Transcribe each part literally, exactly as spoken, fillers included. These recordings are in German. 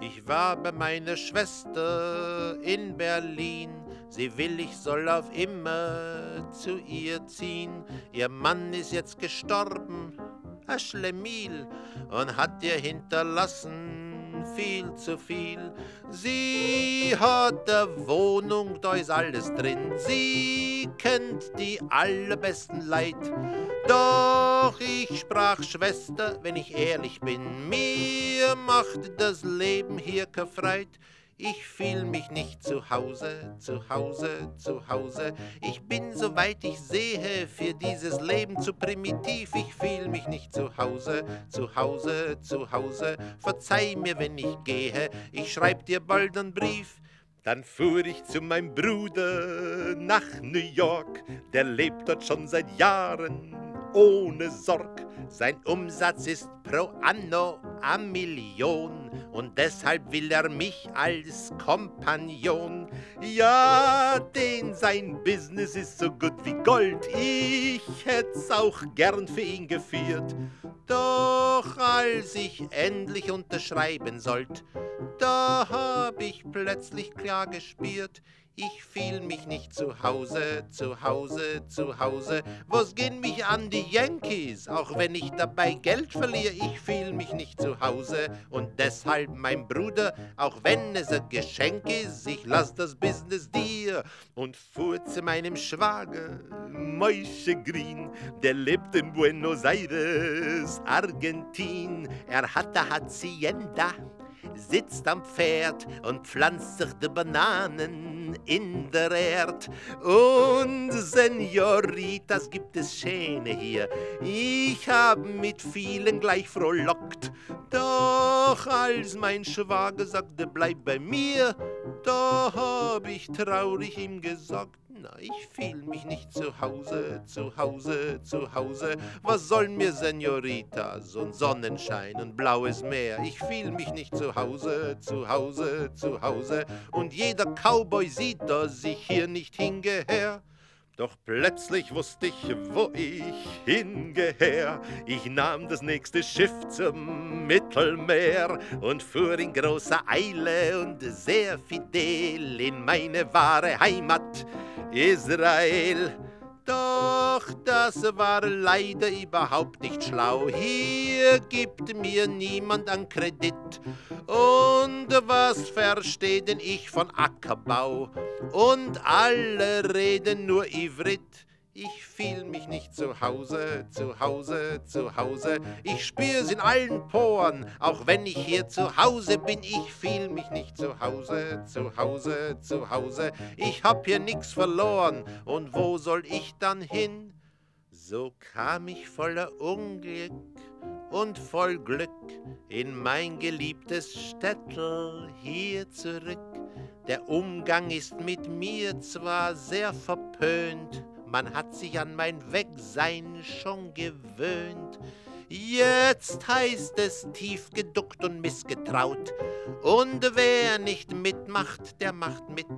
Ich war bei meiner Schwester in Berlin. Sie will, ich soll auf immer zu ihr ziehen. Ihr Mann ist jetzt gestorben, ein Schlemiel, und hat ihr hinterlassen viel zu viel. Sie hat eine Wohnung, da ist alles drin. Sie kennt die allerbesten Leid. Doch ich sprach, Schwester, wenn ich ehrlich bin, mir macht das Leben hier kein Freit. Ich fühl mich nicht zu Hause, zu Hause, zu Hause. Ich bin, soweit ich sehe, für dieses Leben zu primitiv. Ich fühl mich nicht zu Hause, zu Hause, zu Hause. Verzeih mir, wenn ich gehe, ich schreib dir bald einen Brief. Dann fuhr ich zu meinem Bruder nach New York. Der lebt dort schon seit Jahren ohne Sorg. Sein Umsatz ist pro anno a Million und deshalb will er mich als Kompagnon. Ja, denn sein Business ist so gut wie Gold. Ich hätt's auch gern für ihn geführt. Doch als ich endlich unterschreiben sollt, da hab ich plötzlich klar gespürt, ich fühl mich nicht zu Hause, zu Hause, zu Hause. Was gehen mich an die Yankees, auch wenn ich dabei Geld verliere? Ich fühl mich nicht zu Hause und deshalb, mein Bruder, auch wenn es ein Geschenk ist, ich lass das Business dir und fuhr zu meinem Schwager, Moishe Green. Der lebt in Buenos Aires, Argentin. Er hat eine Hacienda, sitzt am Pferd und pflanzt sich die Bananen in der Erd. Und Senoritas gibt es schöne hier, ich hab mit vielen gleich frohlockt. Doch als mein Schwager sagte, bleib bei mir, da hab ich traurig ihm gesagt, na, ich fühl mich nicht zu Hause, zu Hause, zu Hause. Was soll mir Senorita, so ein Sonnenschein und blaues Meer? Ich fühl mich nicht zu Hause, zu Hause, zu Hause. Und jeder Cowboy sieht, dass ich hier nicht hingeher. Doch plötzlich wusste ich, wo ich hingeher. Ich nahm das nächste Schiff zum Mittelmeer und fuhr in großer Eile und sehr fidel in meine wahre Heimat Israel. Doch das war leider überhaupt nicht schlau. Hier gibt mir niemand an Kredit. Und was versteht denn ich von Ackerbau? Und alle reden nur Ivrit. Ich fühl mich nicht zu Hause, zu Hause, zu Hause. Ich spür's in allen Poren, auch wenn ich hier zu Hause bin. Ich fühl mich nicht zu Hause, zu Hause, zu Hause. Ich hab hier nix verloren, und wo soll ich dann hin? So kam ich voller Unglück und voll Glück in mein geliebtes Städtel hier zurück. Der Umgang ist mit mir zwar sehr verpönt, man hat sich an mein Wegsein schon gewöhnt. Jetzt heißt es tief geduckt und missgetraut, und wer nicht mitmacht, der macht mit.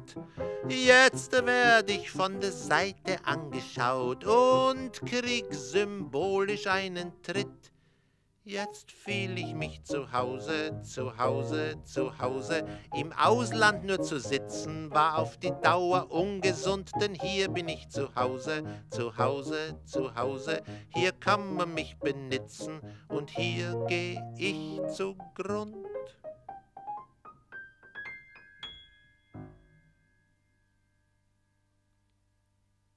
Jetzt werd ich von der Seite angeschaut und krieg symbolisch einen Tritt. Jetzt fühl ich mich zu Hause, zu Hause, zu Hause. Im Ausland nur zu sitzen, war auf die Dauer ungesund, denn hier bin ich zu Hause, zu Hause, zu Hause. Hier kann man mich benitzen und hier geh ich zugrund.